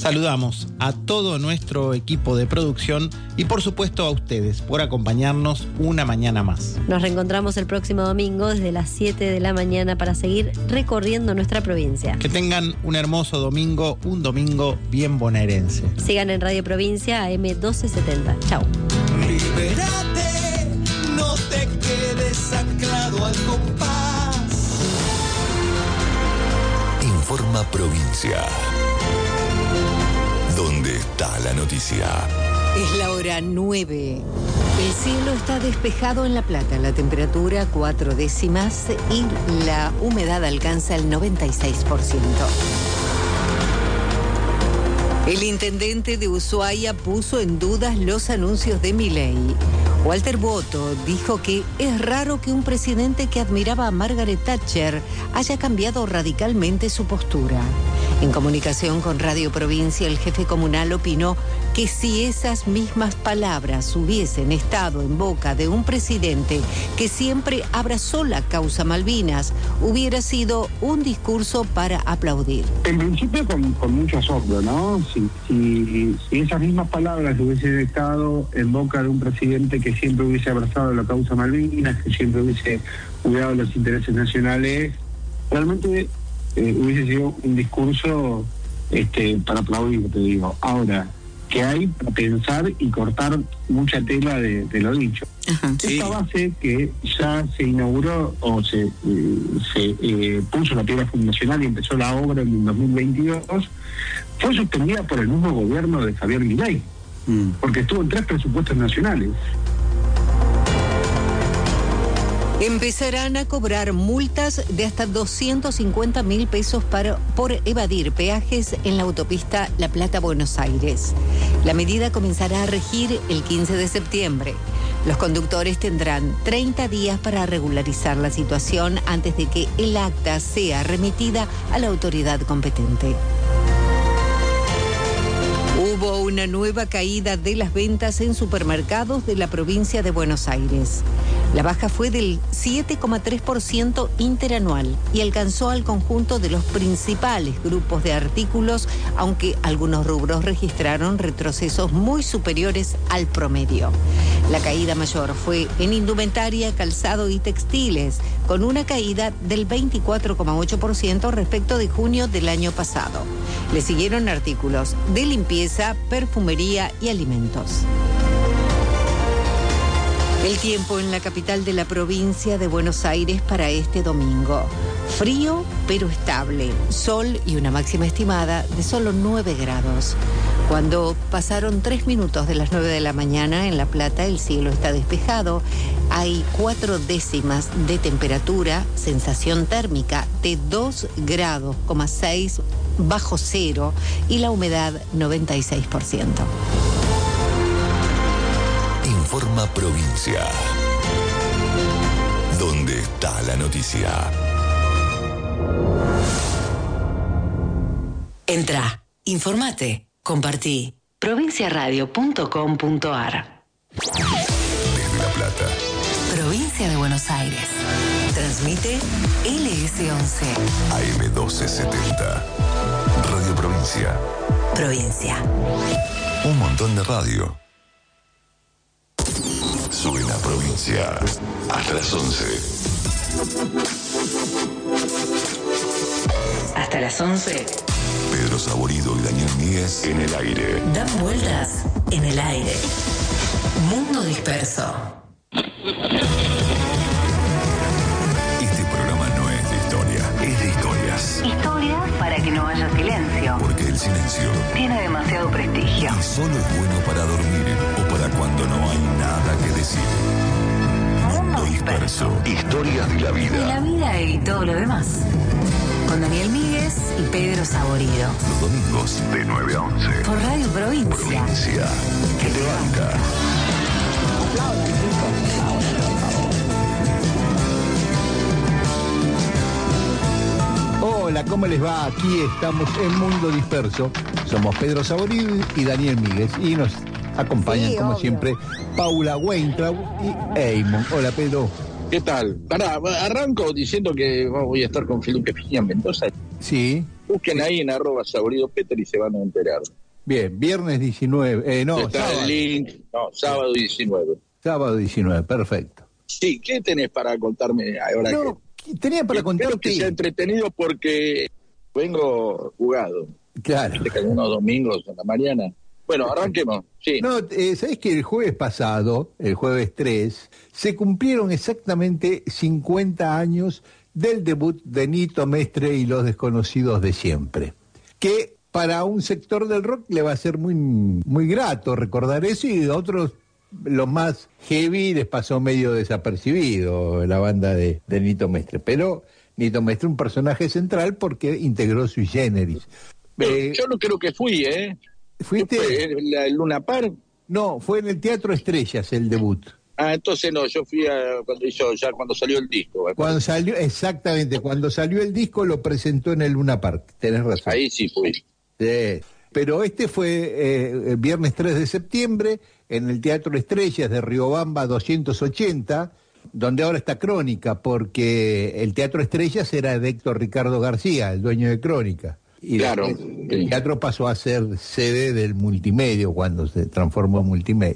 Saludamos a todo nuestro equipo de producción y por supuesto a ustedes por acompañarnos una mañana más. Nos reencontramos el próximo domingo desde las 7 de la mañana para seguir recorriendo nuestra provincia. Que tengan un hermoso domingo, un domingo bien bonaerense. Sigan en Radio Provincia AM 1270. Chau. Libérate, no te quedes anclado al compás. Informa Provincia. ¿Dónde está la noticia? Es la hora 9. El cielo está despejado en La Plata, la temperatura 4 décimas y la humedad alcanza el 96%. El intendente de Ushuaia puso en dudas los anuncios de Milei. Walter Boto dijo que es raro que un presidente que admiraba a Margaret Thatcher haya cambiado radicalmente su postura. En comunicación con Radio Provincia, el jefe comunal opinó que si esas mismas palabras hubiesen estado en boca de un presidente que siempre abrazó la causa Malvinas, hubiera sido un discurso para aplaudir. En principio con mucho asombro, ¿no? Si esas mismas palabras hubiesen estado en boca de un presidente que siempre hubiese abrazado la causa Malvinas, que siempre hubiese cuidado los intereses nacionales, realmente hubiese sido un discurso para aplaudir, te digo. Ahora, que hay para pensar y cortar mucha tela de lo dicho. Ajá, sí. Esta base que ya se inauguró o se puso la piedra fundacional y empezó la obra en el 2022, fue suspendida por el mismo gobierno de Javier Milei, porque estuvo en 3 presupuestos nacionales. Empezarán a cobrar multas de hasta 250.000 pesos por evadir peajes en la autopista La Plata-Buenos Aires. La medida comenzará a regir el 15 de septiembre. Los conductores tendrán 30 días para regularizar la situación antes de que el acta sea remitida a la autoridad competente. Hubo una nueva caída de las ventas en supermercados de la provincia de Buenos Aires. La baja fue del 7,3% interanual y alcanzó al conjunto de los principales grupos de artículos, aunque algunos rubros registraron retrocesos muy superiores al promedio. La caída mayor fue en indumentaria, calzado y textiles, con una caída del 24,8% respecto de junio del año pasado. Le siguieron artículos de limpieza, perfumería y alimentos. El tiempo en la capital de la provincia de Buenos Aires para este domingo. Frío, pero estable. Sol y una máxima estimada de solo 9 grados. Cuando pasaron 3 minutos de las 9 de la mañana en La Plata, el cielo está despejado. Hay 4 décimas de temperatura, sensación térmica de 2,6 grados bajo cero y la humedad 96%. Informa Provincia. ¿Dónde está la noticia? Entrá, informate, compartí. provinciaradio.com.ar. Desde La Plata. Provincia de Buenos Aires. Transmite LS11. AM 1270. Radio Provincia. Provincia. Un montón de radio. Suena Provincia. Hasta las 11. Hasta las 11. Pedro Saborido y Daniel Míguez en el aire. Dan vueltas en el aire. Mundo disperso. Este programa no es de historia, es de historias. Historias para que no haya silencio. Porque el silencio tiene demasiado prestigio. y solo es bueno para dormir o para cuando no hay nada que decir. Mundo disperso. Historias de la Y vida. la vida y todo lo demás. Con Daniel Míguez y Pedro Saborido. Los domingos de 9 a 11. Por Radio Provincia. Provincia. Que te banca. Hola, ¿cómo les va? Aquí estamos en Mundo Disperso. Somos Pedro Saborido y Daniel Míguez. Y nos acompañan, como siempre, Paula Weintraub y Eamon. Hola, Pedro. ¿Qué tal? Pará, arranco diciendo que voy a estar con Felipe Piña en Mendoza. Sí. Busquen ahí en @SaboridoPeter y se van a enterar. Bien, viernes 19, Está sábado. el link, sábado 19. Sábado 19, perfecto. Sí, ¿qué tenés para contarme ahora? No, tenía para Espero contarte. que sea entretenido porque vengo jugado. Claro. Unos domingos en la mañana. Bueno, arranquemos. Sí. No, ¿sabés que el jueves pasado, el jueves 3, se cumplieron exactamente 50 años del debut de Nito Mestre y los Desconocidos de Siempre? Que para un sector del rock le va a ser muy, muy grato recordar eso, y a otros, los más heavy, les pasó medio desapercibido la banda de Nito Mestre. Pero Nito Mestre un personaje central porque integró Sui Generis. Yo no creo que fui, ¿eh? ¿Fuiste? ¿Fue el Luna Park? No, fue en el Teatro Estrellas el debut. Ah, entonces no, yo fui cuando salió el disco. Cuando salió, exactamente, cuando salió el disco lo presentó en el Luna Park, tenés razón. Ahí sí fui. Sí. Pero este fue el viernes 3 de septiembre en el Teatro Estrellas de Riobamba 280, donde ahora está Crónica, porque el Teatro Estrellas era de Héctor Ricardo García, el dueño de Crónica. Y claro, el teatro pasó a ser sede del Multimedio cuando se transformó en Multimedio.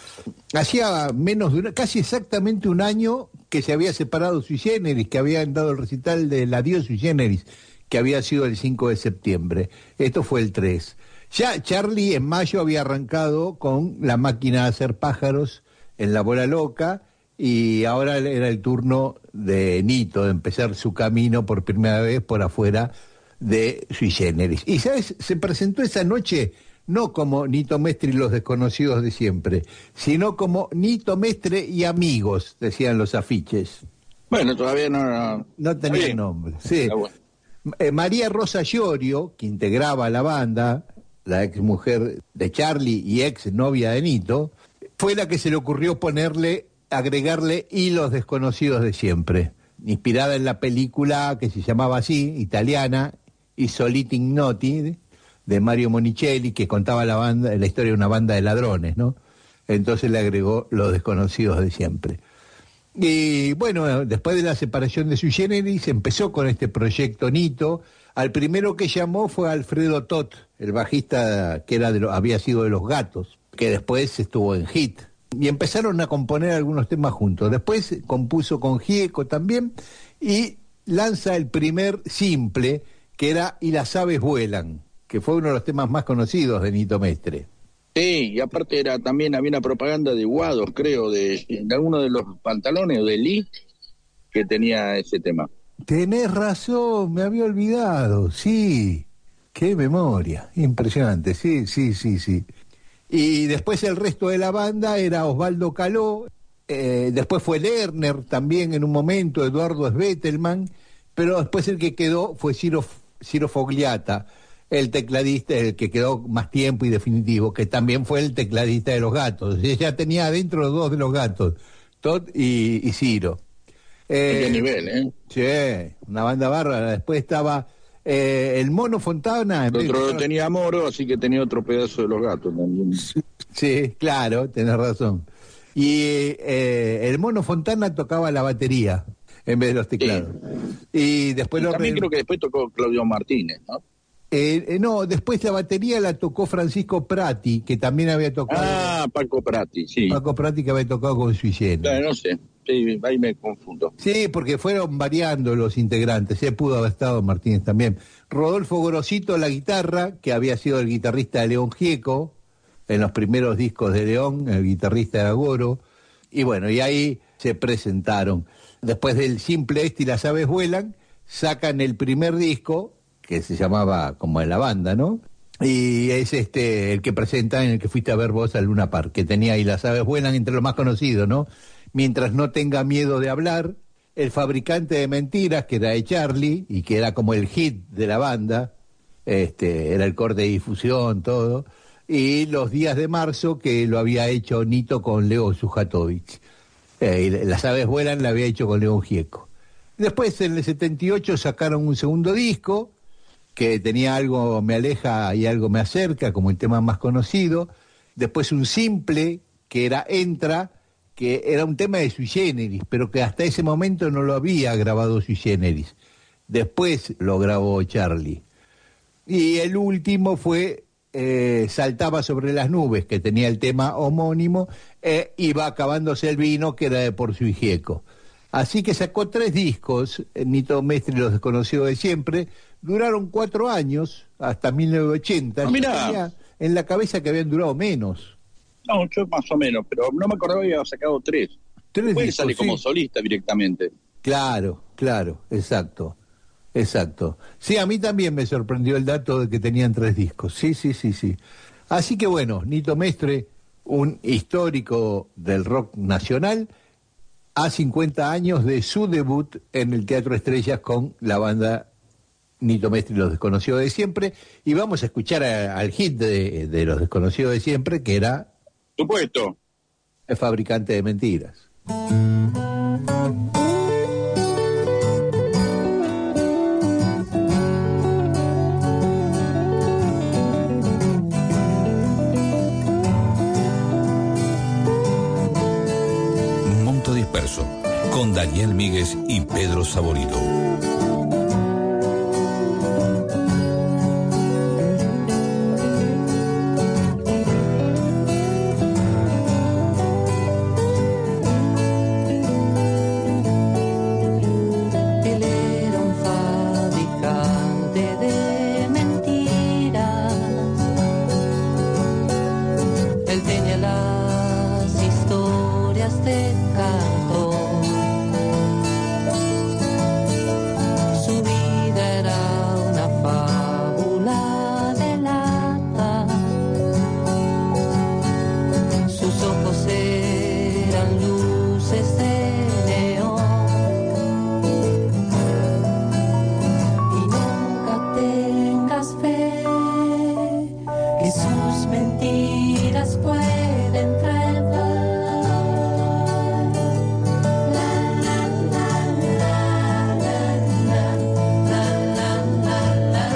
Hacía casi exactamente un año que se había separado Sui Generis, que habían dado el recital del Adiós Sui Generis, que había sido el 5 de septiembre. Esto fue el 3. Ya Charlie en mayo había arrancado con La Máquina de Hacer Pájaros en La Bola Loca, y ahora era el turno de Nito de empezar su camino por primera vez por afuera de Sui Generis. Y ¿sabes? Se presentó esa noche no como Nito Mestre y los Desconocidos de Siempre, sino como Nito Mestre y amigos, decían los afiches. Bueno, todavía no tenía nombre. Sí. Bueno. María Rosa Llorio, que integraba la banda, la ex mujer de Charlie y ex novia de Nito, fue la que se le ocurrió agregarle y los Desconocidos de Siempre, inspirada en la película que se llamaba así, italiana, I Soliti Ignoti, de Mario Monicelli, que contaba la historia de una banda de ladrones, ¿no? Entonces le agregó Los Desconocidos de Siempre. Y bueno, después de la separación de Sui Generis, empezó con este proyecto Nito. Al primero que llamó fue Alfredo Tot, el bajista que había sido de Los Gatos, que después estuvo en Hit. Y empezaron a componer algunos temas juntos. Después compuso con Gieco también, y lanza el primer simple, que era Y las aves vuelan, que fue uno de los temas más conocidos de Nito Mestre. Sí, y aparte también había una propaganda de Guados, creo, de alguno de los pantalones, o de Lee, que tenía ese tema. Tenés razón, me había olvidado, sí. Qué memoria, impresionante, sí. Y después el resto de la banda era Osvaldo Caló, después fue Lerner también en un momento, Eduardo Svetelman, pero después el que quedó fue Ciro Fogliata, el tecladista, el que quedó más tiempo y definitivo, que también fue el tecladista de Los Gatos. Ella tenía adentro dos de Los Gatos, Todd y Ciro. ¿Qué nivel, eh? Sí, una banda bárbara. Después estaba el Mono Fontana. Otro tenía Moro, así que tenía otro pedazo de Los Gatos también. Sí, claro, tenés razón. Y el Mono Fontana tocaba la batería en vez de los teclados. Sí. Y después también creo que después tocó Claudio Martínez, ¿no? No, después la batería la tocó Francisco Prati, que también había tocado. Ah, Paco Prati, sí. Paco Prati, que había tocado con Sui Generis. Claro, no sé, sí, ahí me confundo. Sí, porque fueron variando los integrantes, pudo haber estado Martínez también. Rodolfo Gorosito, la guitarra, que había sido el guitarrista de León Gieco, en los primeros discos de León, el guitarrista era Goro, y bueno, y ahí se presentaron. Después del simple y las aves vuelan, sacan el primer disco, que se llamaba como de la banda, ¿no? Y es el que presentan, en el que fuiste a ver vos al Luna Park, que tenía Y las aves vuelan entre los más conocidos, ¿no? Mientras no tenga miedo de hablar, El fabricante de mentiras, que era de Charlie, y que era como el hit de la banda, era el corte de difusión, todo, y Los días de marzo, que lo había hecho Nito con Leo Sujatovich. Y Las aves vuelan la había hecho con León Gieco. Después, en el 78, sacaron un segundo disco, que tenía Algo me aleja y algo me acerca, como el tema más conocido. Después un simple, que era Entra, que era un tema de Sui Generis, pero que hasta ese momento no lo había grabado Sui Generis. Después lo grabó Charlie. Y el último fue Saltaba sobre las nubes, que tenía el tema homónimo, y Va acabándose el vino, que era de Porcio y Gieco. Así que sacó 3 discos, Nito Mestre y Los Desconocidos de Siempre, duraron 4 años, hasta 1980. Mirá. Yo tenía en la cabeza que habían durado menos. No, yo más o menos, pero no me acordaba que había sacado 3. 3 Después discos, sale sí. como solista directamente. Claro, exacto. Sí, a mí también me sorprendió el dato de que tenían 3 discos. Sí. Así que bueno, Nito Mestre, un histórico del rock nacional, a 50 años de su debut en el Teatro Estrellas con la banda Nito Mestre y Los Desconocidos de Siempre. Y vamos a escuchar al hit de Los Desconocidos de Siempre, que era... Supuesto. El Fabricante de Mentiras. Mundo Disperso, con Daniel Míguez y Pedro Saborito. Él era un fabricante de mentiras. Él tenía las historias de cartón. Su vida era una fábula de lata. Sus ojos eran luces de neón. Y nunca tengas fe que sus mentiras pueden traer paz. La, la, la, la, la, la, la, la,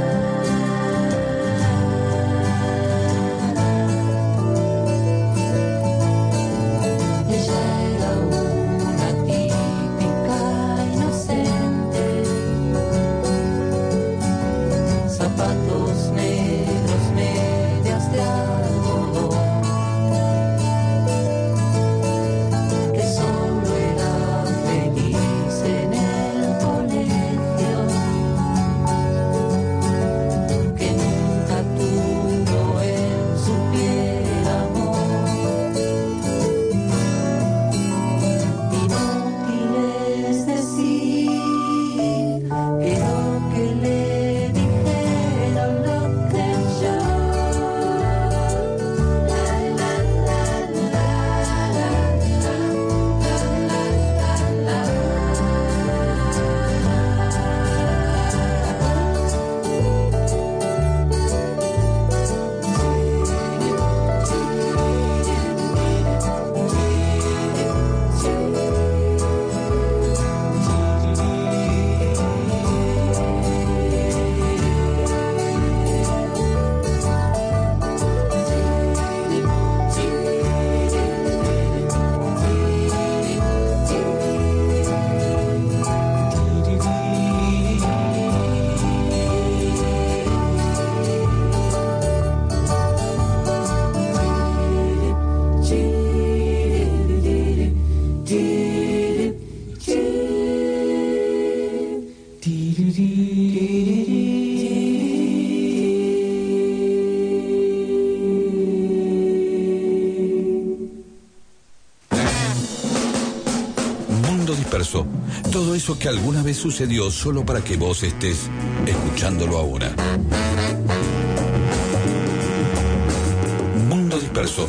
Ella era una típica inocente. Zapatos negros, medias de algodón, que solo era feliz en el colegio, que nunca tuvo en su piel amor. Inútil es decir que lo que le dijeron lo creyó. La, la, la, la, la, la, la, Mundo Disperso, todo eso que alguna vez sucedió solo para que vos estés escuchándolo ahora. Mundo Disperso.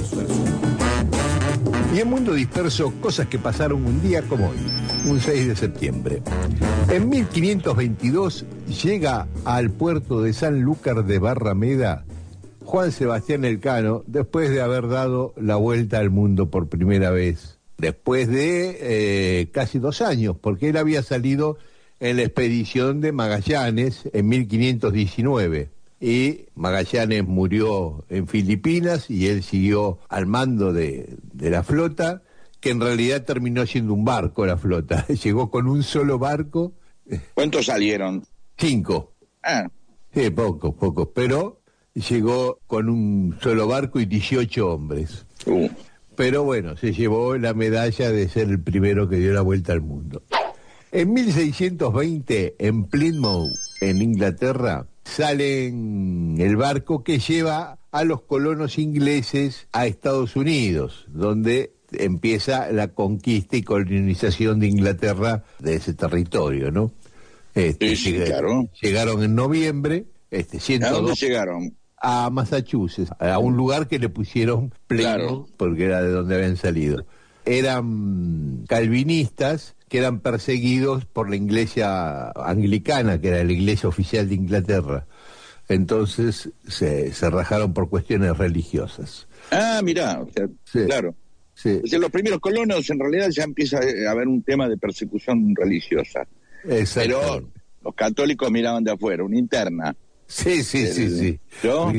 Y en Mundo Disperso, cosas que pasaron un día como hoy, un 6 de septiembre. En 1522 llega al puerto de Sanlúcar de Barrameda Juan Sebastián Elcano, después de haber dado la vuelta al mundo por primera vez, después de casi 2 años, porque él había salido en la expedición de Magallanes en 1519. Y Magallanes murió en Filipinas y él siguió al mando de la flota, que en realidad terminó siendo un barco la flota. Llegó con un solo barco. ¿Cuántos salieron? 5. Ah, Sí, pocos, pero llegó con un solo barco y 18 hombres. Pero bueno, se llevó la medalla de ser el primero que dio la vuelta al mundo. En 1620, en Plymouth, en Inglaterra, sale el barco que lleva a los colonos ingleses a Estados Unidos, donde empieza la conquista y colonización de Inglaterra de ese territorio, ¿no? Sí, claro. Llegaron en noviembre, 102, ¿A dónde llegaron? a Massachusetts, a un lugar que le pusieron Plymouth, porque era de donde habían salido. Eran calvinistas que eran perseguidos por la iglesia anglicana, que era la iglesia oficial de Inglaterra. Entonces se rajaron por cuestiones religiosas. Ah, mirá, o sea, Sí. claro. Sí, O sea, los primeros colonos en realidad ya empieza a haber un tema de persecución religiosa. exacto. Pero los católicos miraban de afuera, una interna. Sí. ¿Yo?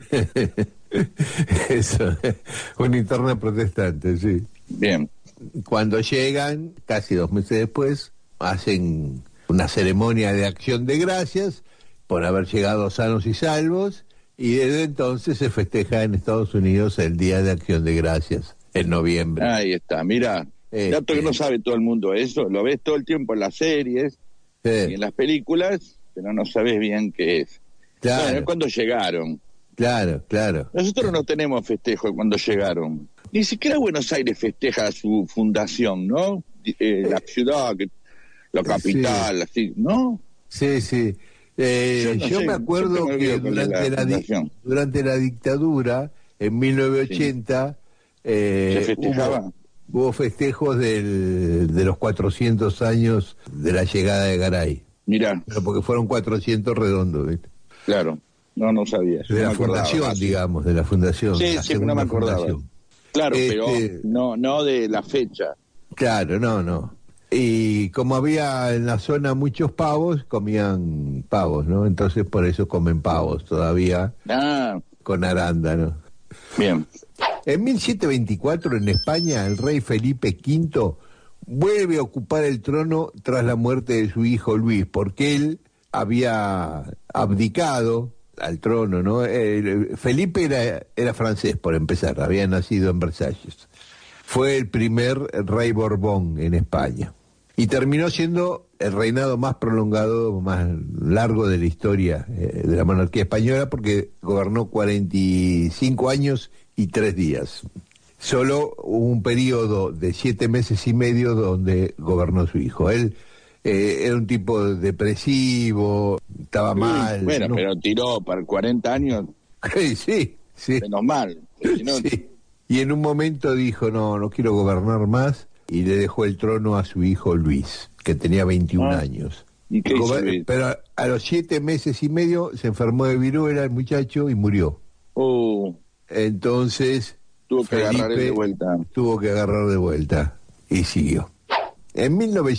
Eso, una interna protestante, sí. Bien. Cuando llegan, casi 2 meses después, hacen una ceremonia de acción de gracias por haber llegado sanos y salvos, y desde entonces se festeja en Estados Unidos el Día de Acción de Gracias, en noviembre. Ahí está, mira. Dato que no sabe todo el mundo eso, lo ves todo el tiempo en las series y en las películas, pero no sabes bien qué es. Claro. Bueno, cuando llegaron. Claro. Nosotros no tenemos festejo de cuando llegaron. Ni siquiera Buenos Aires festeja su fundación, ¿no? La ciudad, la capital, así, ¿no? Sí. Yo me acuerdo que durante la dictadura, en 1980, ¿se festejaba? hubo festejos de los 400 años de la llegada de Garay. Mirá. Pero porque fueron 400 redondos, ¿viste? Claro, no sabía. De la fundación, digamos, de la fundación. Sí, la sí, no me segunda acordaba. fundación. Claro, pero no de la fecha. Claro, no. Y como había en la zona muchos pavos, comían pavos, ¿no? Entonces por eso comen pavos todavía con arándano. Bien. En 1724, en España, el rey Felipe V vuelve a ocupar el trono tras la muerte de su hijo Luis, porque él había abdicado al trono, ¿no? Felipe era francés, por empezar, había nacido en Versalles. Fue el primer rey Borbón en España. Y terminó siendo el reinado más prolongado, más largo de la historia de la monarquía española, porque gobernó 45 años y 3 días. Solo hubo un periodo de 7 meses y medio donde gobernó su hijo. Él era un tipo depresivo, estaba mal. Bueno, ¿no? pero tiró para 40 años. Sí. Menos mal. Si no, Sí. Y en un momento dijo, no quiero gobernar más, y le dejó el trono a su hijo Luis, que tenía 21 años. ¿Y qué hizo Luis? Pero a los 7 meses y medio se enfermó de viruela el muchacho y murió. Entonces tuvo que agarrar de vuelta. Tuvo que agarrar de vuelta y siguió. En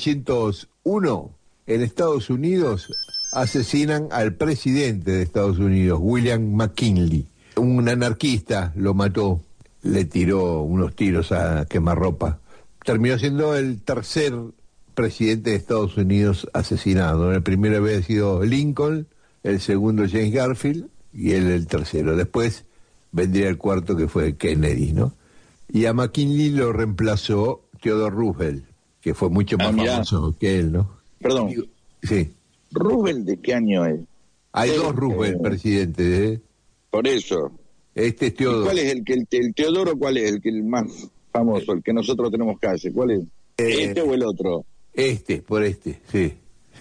1901, en Estados Unidos, asesinan al presidente de Estados Unidos, William McKinley. Un anarquista lo mató, le tiró unos tiros a quemarropa. Terminó siendo el tercer presidente de Estados Unidos asesinado. El primero había sido Lincoln, el segundo James Garfield y él el tercero. Después vendría el cuarto, que fue Kennedy, ¿no? Y a McKinley lo reemplazó Theodore Roosevelt, que fue mucho más famoso que él, ¿no? Perdón. Sí. ¿Roosevelt de qué año es? Hay dos Roosevelt presidentes, ¿eh? Por eso. Este es Teodoro. ¿Y cuál es el Teodoro? ¿Cuál es el más famoso, el que nosotros tenemos calle? ¿Cuál es? ¿Este o el otro? Por este, sí.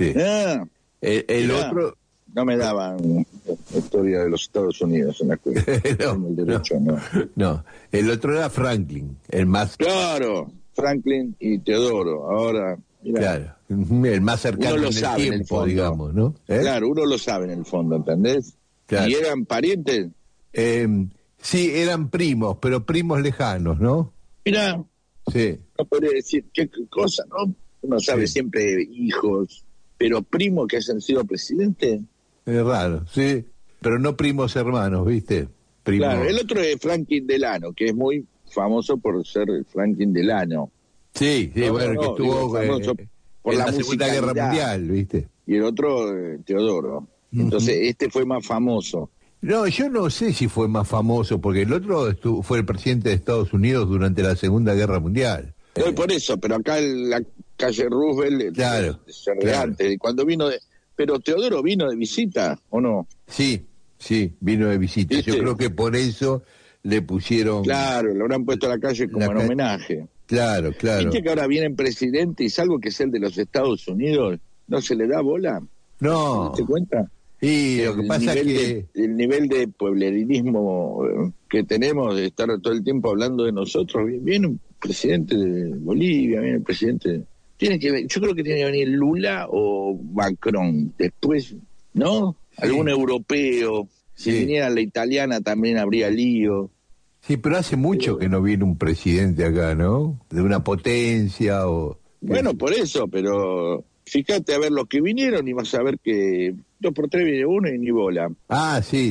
El otro... No me daban historia de los Estados Unidos en la escuela. No, el otro era Franklin, el más... Claro, Franklin y Teodoro. Ahora, mirá. Claro, el más cercano uno lo en el sabe tiempo, en el fondo, digamos, ¿no? Claro, uno lo sabe en el fondo, ¿entendés? Claro. ¿Y eran parientes? Sí, eran primos, pero primos lejanos, ¿no? Mirá, Sí. no podría decir qué cosa, ¿no? Uno sabe siempre hijos, pero primos que hayan sido presidentes. Es raro, sí. Pero no primos hermanos, ¿viste? Primos. Claro, el otro es Franklin Delano, que es muy famoso por ser Franklin Delano. Sí, bueno, que estuvo famoso por en la la Segunda Guerra musicalidad. Mundial, ¿viste? Y el otro, Teodoro. Entonces, este fue más famoso. No, yo no sé si fue más famoso, porque el otro fue el presidente de Estados Unidos durante la Segunda Guerra Mundial. No, por eso, pero acá en la calle Roosevelt, Claro, antes, cuando vino de... Pero Teodoro vino de visita, ¿o no? Sí, vino de visita. ¿Viste? Yo creo que por eso le pusieron... Claro, le habrán puesto a la calle como en homenaje. Claro. ¿Viste que ahora viene presidente y salvo que es el de los Estados Unidos, no se le da bola? No. ¿Te das cuenta? Y lo que pasa es que... El nivel de pueblerinismo que tenemos, de estar todo el tiempo hablando de nosotros, viene un presidente de Bolivia, viene el presidente... Tiene que yo creo que tiene que venir Lula o Macron, después, ¿no? Algún europeo. Si viniera la italiana también habría lío. Sí, pero hace mucho que no viene un presidente acá, ¿no? De una potencia o... Bueno, por eso, pero fíjate a ver los que vinieron y vas a ver que 2 por 3 viene uno y ni bola. Ah, sí,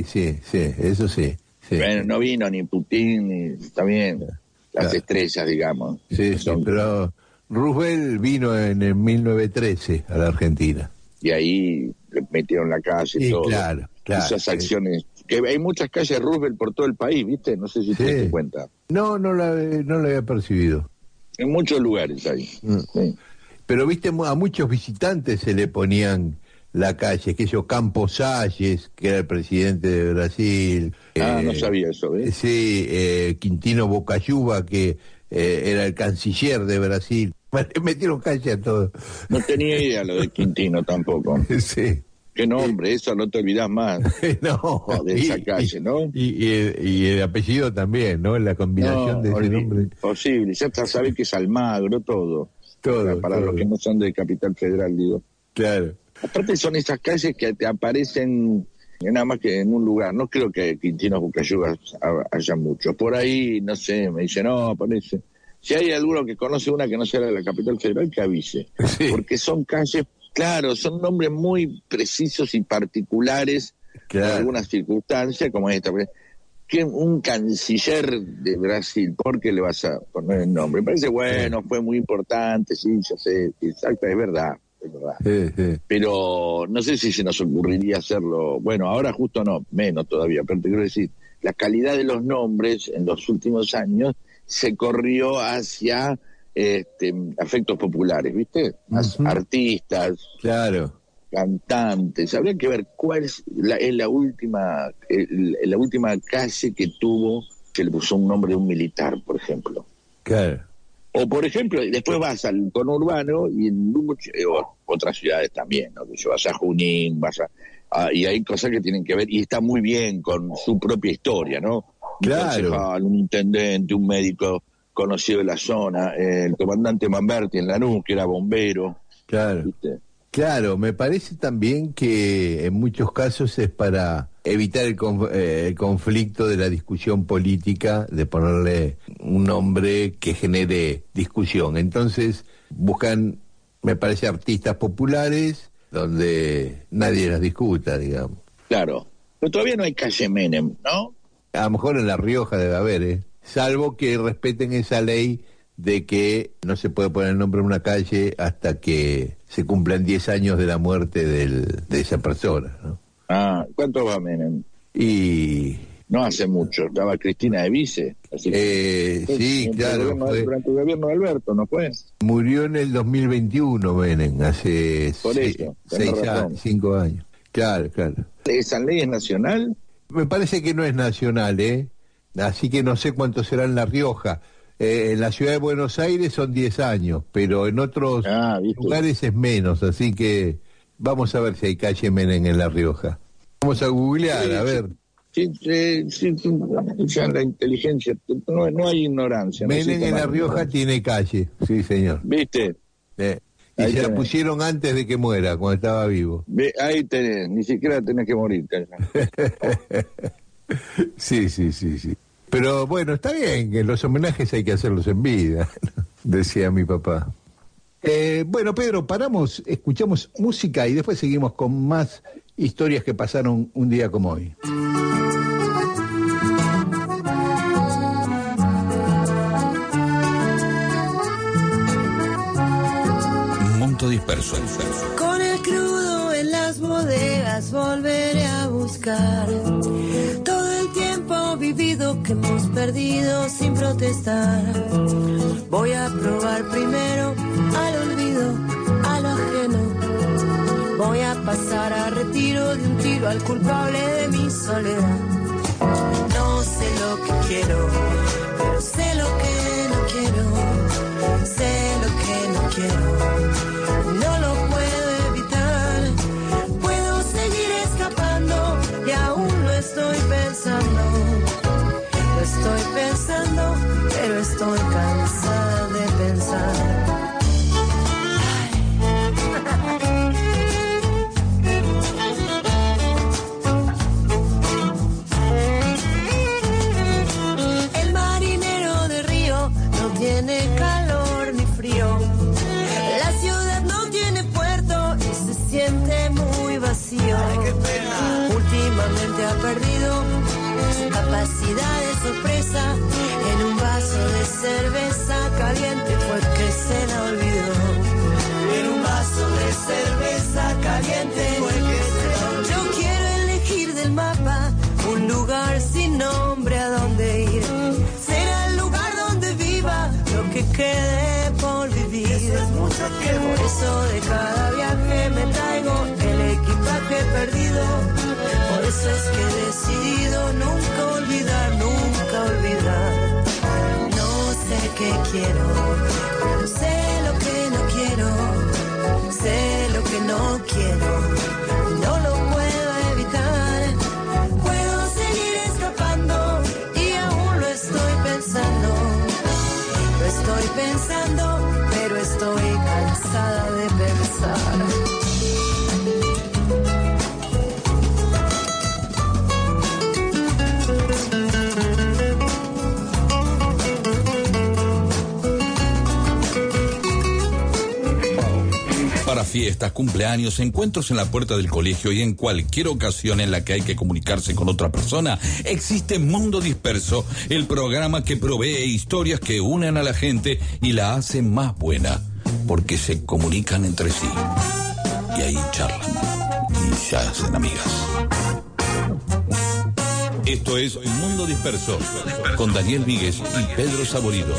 eso sí. Bueno, no vino ni Putin, ni también las estrellas, digamos. Sí, pero Roosevelt vino en el 1913 a la Argentina. Y ahí le metieron la calle y todo. Claro. Esas acciones... Que hay muchas calles Roosevelt por todo el país, ¿viste? No sé si te das cuenta. No la había percibido. En muchos lugares hay. Sí. Pero, viste, a muchos visitantes se le ponían la calle, que yo, Campos Salles, que era el presidente de Brasil. No sabía eso, ¿ves? Sí, Quintino Bocayuba, que era el canciller de Brasil. Le metieron calle a todo. No tenía idea lo de Quintino tampoco. Sí. Qué nombre, eso no te olvidás más. No, de esa calle, ¿no? Y el apellido también, ¿no? La combinación de ese nombre. Posible, ya sabés que es Almagro, todo. Para los que no son de Capital Federal, digo. Claro. Aparte son esas calles que te aparecen nada más que en un lugar. No creo que Quintino Bocayuba haya mucho. Por ahí, no sé, me dice, no, aparece. Si hay alguno que conoce una que no sea de la Capital Federal, que avise. Sí. Porque son calles... Claro, son nombres muy precisos y particulares por algunas circunstancias, como esta. Que un canciller de Brasil, ¿por qué le vas a poner el nombre? Me parece, bueno, fue muy importante, sí, ya sé, exacto, es verdad. Sí. Pero no sé si se nos ocurriría hacerlo. Bueno, ahora justo no, menos todavía, pero te quiero decir, la calidad de los nombres en los últimos años se corrió hacia... afectos populares, ¿viste? Artistas, cantantes. Habría que ver cuál es la última calle que tuvo, que le puso un nombre de un militar, por ejemplo. Claro. O, por ejemplo, después vas al conurbano y en otras ciudades también, ¿no? Que vas a Junín, y hay cosas que tienen que ver, y está muy bien con su propia historia, ¿no? Claro. Un concejal, un intendente, un médico conocido de la zona, el comandante Mamberti en Lanús, que era bombero. Claro. ¿Viste? Claro, me parece también que en muchos casos es para evitar el conflicto de la discusión política, de ponerle un nombre que genere discusión. Entonces buscan, me parece, artistas populares donde nadie las discuta, digamos. Claro, pero todavía no hay calle Menem, ¿no? A lo mejor en La Rioja debe haber, salvo que respeten esa ley de que no se puede poner el nombre en una calle hasta que se cumplan 10 años de la muerte de esa persona, ¿no? ¿Cuánto va Menem? Y... No hace mucho, estaba Cristina de vice. Así que, sí, claro. Durante el gobierno de Alberto, ¿no fue? Murió en el 2021 Menem, hace 5 años. Claro. ¿Esa ley es nacional? Me parece que no es nacional, así que no sé cuánto será en La Rioja. En la ciudad de Buenos Aires son 10 años, pero en otros lugares es menos, así que vamos a ver si hay calle Menem en La Rioja. Vamos a googlear, a ver. Sí, ya la inteligencia, no hay ignorancia. Menem en La Rioja tiene calle, sí señor. ¿Viste? Y se la pusieron antes de que muera, cuando estaba vivo. Ahí tenés, ni siquiera tenés que morirte. Sí. Pero bueno, está bien, que los homenajes hay que hacerlos en vida, decía mi papá. Bueno, Pedro, paramos, escuchamos música y después seguimos con más historias que pasaron un día como hoy. Monto disperso. Con el crudo en las bodegas volver. explicar todo el tiempo vivido que hemos perdido sin protestar. Voy a probar primero al olvido, a lo ajeno. Voy a pasar a retiro de un tiro al culpable de mi soledad. No sé lo que quiero, pero sé lo que no quiero. Sé lo que no quiero, no lo puedo evitar. Puedo seguir escapando y aún lo estoy pensando. Lo estoy pensando, pero estoy cansada de pensar. Tiene calor ni frío, la ciudad no tiene puerto y se siente muy vacío. Últimamente ha perdido su capacidad de sorpresa. En un vaso de cerveza caliente fue que se la olvidó. En un vaso de cerveza caliente fue que se la olvidó. Yo quiero elegir del mapa un lugar sin nombre a donde ir. Será el lugar donde viva lo que quede por vivir. Eso es mucho tiempo. Por eso de cada viaje me traigo el equipaje perdido. Por eso es que he decidido nunca olvidar, nunca olvidar. No sé qué quiero, pero sé lo que no quiero. Sé lo que no quiero, no lo puedo evitar. Puedo seguir escapando y aún lo estoy pensando. Lo estoy pensando, pero estoy cansada de pensar. Para fiestas, cumpleaños, encuentros en la puerta del colegio y en cualquier ocasión en la que hay que comunicarse con otra persona, existe Mundo Disperso, el programa que provee historias que unen a la gente y la hacen más buena, porque se comunican entre sí. Y ahí charlan y se hacen amigas. Esto es Mundo Disperso, con Daniel Míguez y Pedro Saborido.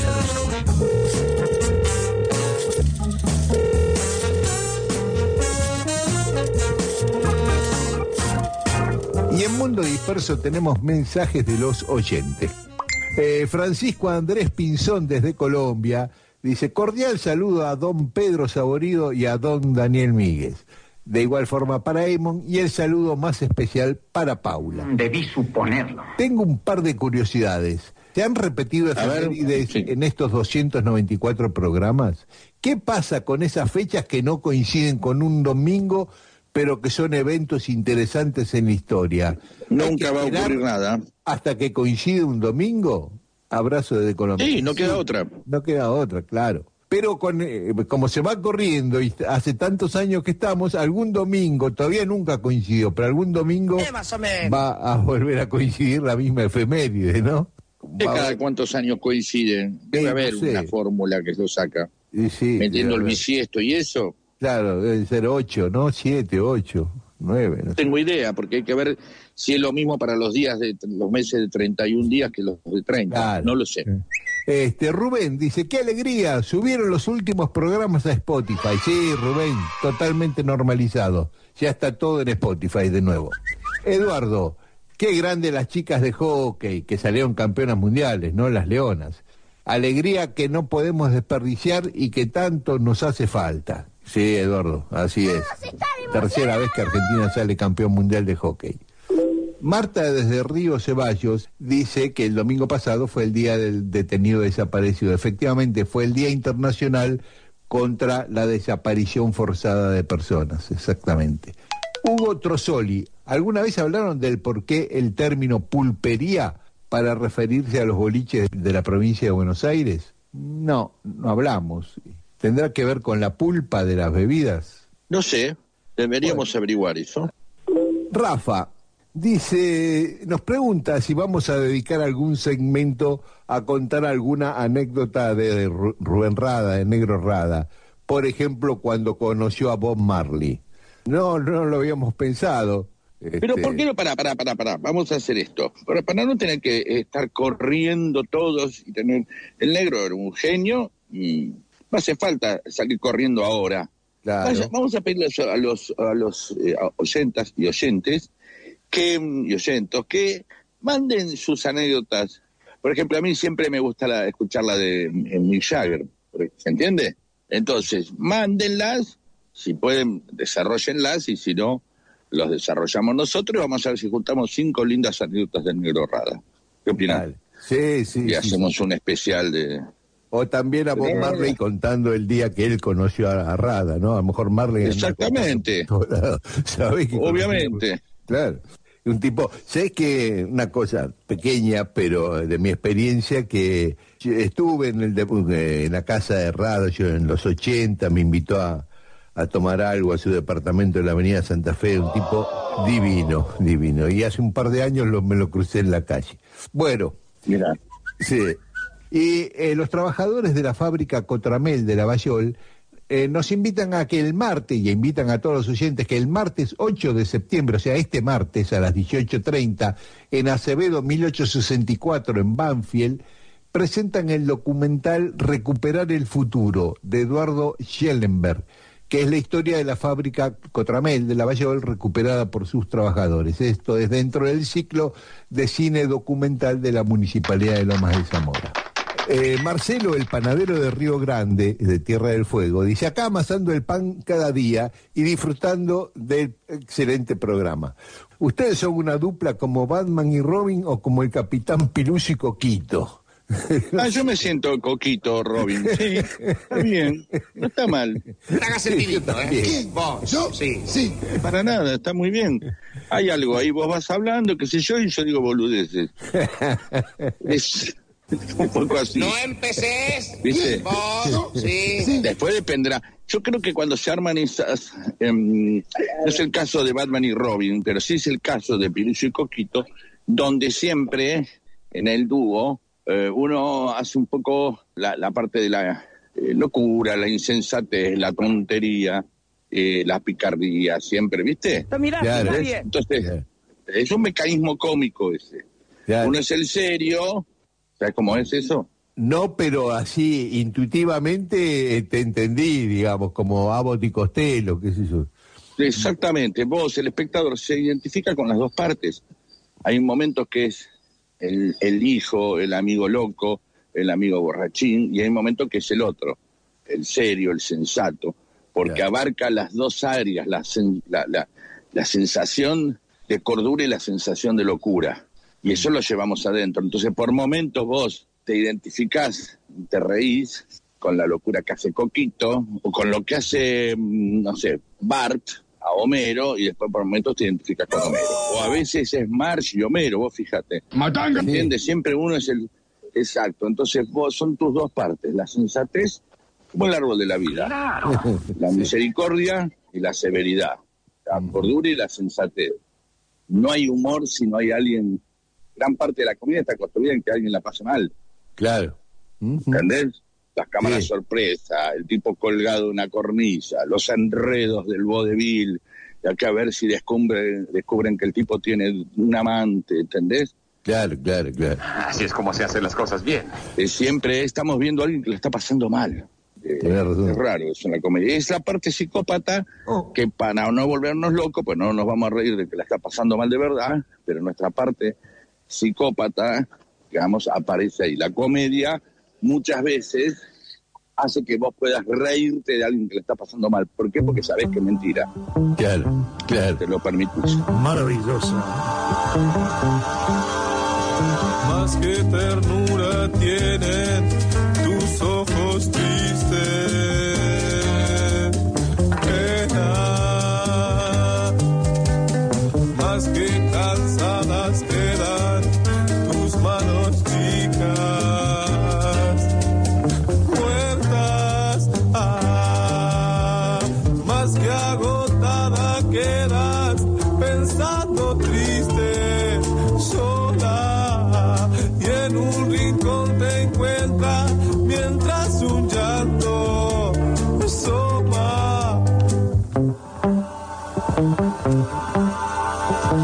Y en Mundo Disperso tenemos mensajes de los oyentes. Francisco Andrés Pinzón desde Colombia dice: cordial saludo a don Pedro Saborido y a don Daniel Míguez. De igual forma para Eamon, y el saludo más especial para Paula. Debí suponerlo. Tengo un par de curiosidades. ¿Se han repetido efemérides en estos 294 programas? ¿Qué pasa con esas fechas que no coinciden con un domingo, pero que son eventos interesantes en la historia? Nunca va a ocurrir nada. ¿Hasta que coincide un domingo? Abrazo desde Colombia. Sí, no queda otra. No queda otra, claro. Pero como se va corriendo y hace tantos años que estamos, algún domingo, todavía nunca coincidió, pero algún domingo va a volver a coincidir la misma efeméride, ¿no? ¿Cada cuántos años coinciden? Debe haber una fórmula que lo saca. Metiendo el bisiesto y eso. Claro, deben ser 8, ¿no? 7, 8, 9. No tengo idea, porque hay que ver si es lo mismo para los días de los meses de 31 días que los de 30. Claro. No lo sé. Rubén dice: qué alegría, subieron los últimos programas a Spotify. Sí, Rubén, totalmente normalizado. Ya está todo en Spotify de nuevo. Eduardo: qué grande las chicas de hockey que salieron campeonas mundiales, ¿no? Las leonas. Alegría que no podemos desperdiciar y que tanto nos hace falta. Sí, Eduardo, así es. Tercera vez que Argentina sale campeón mundial de hockey. Marta desde Río Ceballos dice que el domingo pasado fue el día del detenido desaparecido. Efectivamente, fue el Día Internacional contra la Desaparición Forzada de Personas, exactamente. Hugo Trosoli: ¿alguna vez hablaron del por qué el término pulpería para referirse a los boliches de la provincia de Buenos Aires? No, no hablamos. ¿Tendrá que ver con la pulpa de las bebidas? No sé, deberíamos averiguar eso. Rafa dice, nos pregunta si vamos a dedicar algún segmento a contar alguna anécdota de Rubén Rada, de Negro Rada. Por ejemplo, cuando conoció a Bob Marley. No lo habíamos pensado. Pero ¿por qué no? Pará. Vamos a hacer esto. Para no tener que estar corriendo todos y tener... El negro era un genio y no hace falta salir corriendo ahora. Claro. Vamos a pedirle a los oyentas y oyentes que manden sus anécdotas. Por ejemplo, a mí siempre me gusta escuchar la de Mick Jagger. ¿Se entiende? Entonces, mándenlas. Si pueden, desarrollenlas, y si no, los desarrollamos nosotros y vamos a ver si juntamos 5 lindas anécdotas del negro Rada. ¿Qué opinan? Sí. Y hacemos un especial de... O también a Bob Marley contando el día que él conoció a Rada, ¿no? A lo mejor Marley... Exactamente. ¿Sabés? Obviamente. Claro. Un tipo... ¿Sabés que una cosa pequeña, pero de mi experiencia, que estuve en la casa de Rada, yo en los 80, me invitó a tomar algo a su departamento en la avenida Santa Fe, un tipo divino. Y hace un par de años me lo crucé en la calle. Bueno. Mira. Sí. Y los trabajadores de la fábrica Cotramel de Lavallol nos invitan a que el martes, y invitan a todos los oyentes, que el martes 8 de septiembre, o sea, este martes a las 18:30, en Acevedo 1864, en Banfield, presentan el documental Recuperar el Futuro, de Eduardo Schellenberg, que es la historia de la fábrica Cotramel de Lavallol recuperada por sus trabajadores. Esto es dentro del ciclo de cine documental de la Municipalidad de Lomas de Zamora. Marcelo, el panadero de Río Grande, de Tierra del Fuego, dice: acá amasando el pan cada día y disfrutando del excelente programa. ¿Ustedes son una dupla como Batman y Robin o como el Capitán Piluso y Coquito? Yo me siento Coquito, Robin. Sí, está bien, no está mal. Hagas el vivito, ¿eh? ¿Vos? ¿Yo? Sí. Para nada, está muy bien. Hay algo ahí, vos vas hablando, qué sé yo, y yo digo boludeces. Es un poco así. No empeces. ¿Viste? ¿Vos? Sí. Después dependerá. Yo creo que cuando se arman esas... no es el caso de Batman y Robin, pero sí es el caso de Piluso y Coquito, donde siempre, en el dúo, uno hace un poco la parte de la locura, la insensatez, la tontería, la picardía, siempre, ¿viste? Claro. Entonces, es un mecanismo cómico ese. Claro. Uno es el serio, ¿sabes cómo es eso? No, pero así, intuitivamente te entendí, digamos, como Abbott y Costello, qué sé yo. Exactamente, vos, el espectador, se identifica con las dos partes. Hay momentos que es el hijo, el amigo loco, el amigo borrachín, y hay momentos que es el otro, el serio, el sensato, porque abarca las dos áreas, la sensación de cordura y la sensación de locura, y eso lo llevamos adentro. Entonces, por momentos vos te identificás, te reís con la locura que hace Coquito, o con lo que hace, no sé, Bart a Homero, y después por momentos te identificas con Homero. O a veces es Marge y Homero, vos fíjate. Matanga. ¿Entiendes? Siempre uno es el... Exacto. Entonces vos son tus dos partes, la sensatez como el árbol de la vida. Claro. La misericordia y la severidad. La cordura y la sensatez. No hay humor si no hay alguien... Gran parte de la comida está construida en que alguien la pase mal. Claro. ¿Entendés? Las cámaras sorpresa, el tipo colgado de una cornisa, los enredos del vodevil, y acá a ver si descubren que el tipo tiene un amante, ¿entendés? Claro. Así es como se hacen las cosas bien. Siempre estamos viendo a alguien que le está pasando mal. Tenés razón. Es raro eso en la comedia. Es la parte psicópata que, para no volvernos locos, pues no nos vamos a reír de que la está pasando mal de verdad, pero nuestra parte psicópata, digamos, aparece ahí. La comedia muchas veces hace que vos puedas reírte de alguien que le está pasando mal. ¿Por qué? Porque sabés que es mentira. Claro. Te lo permitís. Maravilloso. Más que ternura tienen tus ojos tristes. Pena. Más que cansadas quedan tus manos chicas. Más que agotada quedas pensando triste, sola, y en un rincón te encuentras mientras un llanto asoma.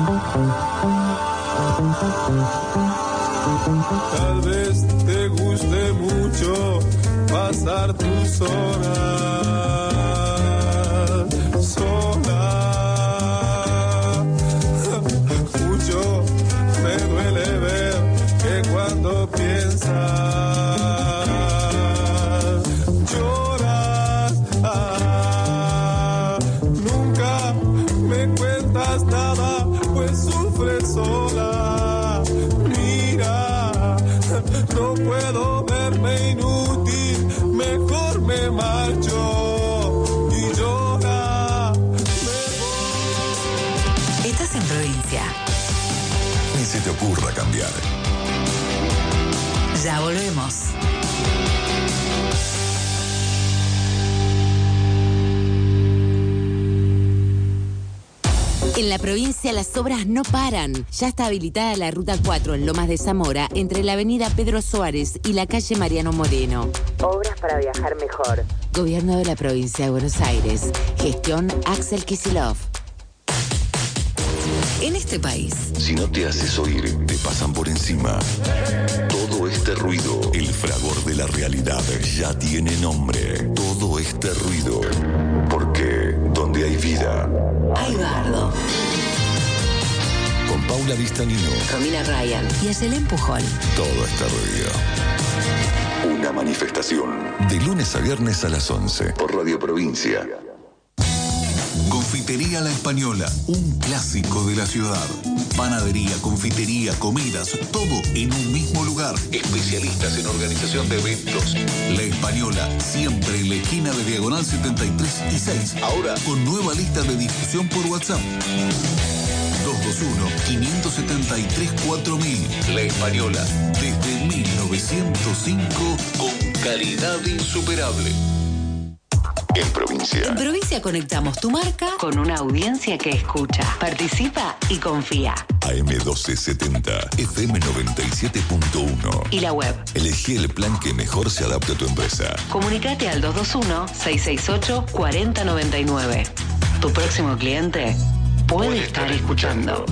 tal vez te guste mucho pasar tus horas sola. Mucho me duele ver que cuando piensas lloras. Nunca me cuentas nada, pues sufres sola. Mira, no puedo verme inútil, mejor me marcho y llora. Estás en provincia. Ni se te ocurra cambiar. Ya volvemos. En la provincia las obras no paran. Ya está habilitada la Ruta 4 en Lomas de Zamora, entre la avenida Pedro Suárez y la calle Mariano Moreno. Obras para viajar mejor. Gobierno de la provincia de Buenos Aires. Gestión Axel Kicillof. En este país, Si no te haces oír, te pasan por encima. Todo este ruido, el fragor de la realidad, ya tiene nombre. Todo este ruido, porque donde hay vida, hay bardo. con Paula Vistanino, Camila Ryan y Ayelen Pujol. todo este ruido. Una manifestación, de lunes a viernes a las 11, por Radio Provincia. Confitería La Española, un clásico de la ciudad. Panadería, confitería, comidas, todo en un mismo lugar. Especialistas en organización de eventos. La Española, siempre en la esquina de Diagonal 73 y 6. Ahora con nueva lista de difusión por WhatsApp. 221-573-4000. La Española, desde 1905, con calidad insuperable. En provincia. En provincia conectamos tu marca con una audiencia que escucha, participa y confía. AM1270, FM 97.1. Y la web. Elegí el plan que mejor se adapte a tu empresa. Comunicate al 221-668-4099. Tu próximo cliente puede estar escuchando.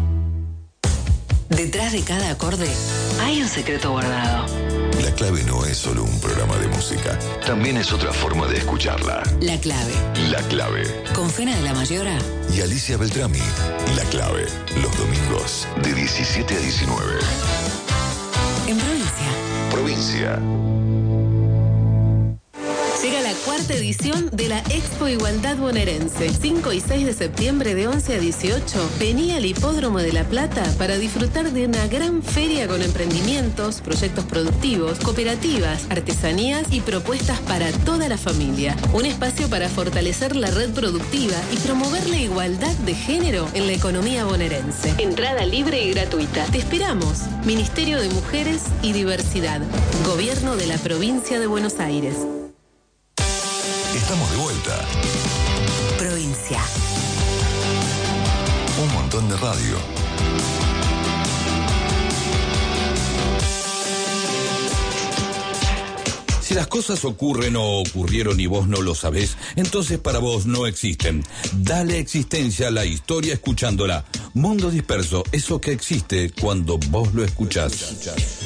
Detrás de cada acorde hay un secreto guardado. La clave no es solo un programa de música, también es otra forma de escucharla. La clave. La clave. Con Fena de la Mayora Y Alicia Beltrami, La clave, los domingos de 17 a 19. en provincia. Provincia. Llega la cuarta edición de la Expo Igualdad Bonaerense. 5 y 6 de septiembre de 11 a 18. Vení al Hipódromo de La Plata para disfrutar de una gran feria con emprendimientos, proyectos productivos, cooperativas, artesanías y propuestas para toda la familia. Un espacio para fortalecer la red productiva y promover la igualdad de género en la economía bonaerense. Entrada libre y gratuita. Te esperamos. Ministerio de Mujeres y Diversidad. Gobierno de la Provincia de Buenos Aires. Estamos de vuelta. Provincia. Un montón de radio. Si las cosas ocurren o ocurrieron y vos no lo sabés, entonces para vos no existen. Dale existencia a la historia escuchándola. Mundo Disperso, eso que existe cuando vos lo escuchás.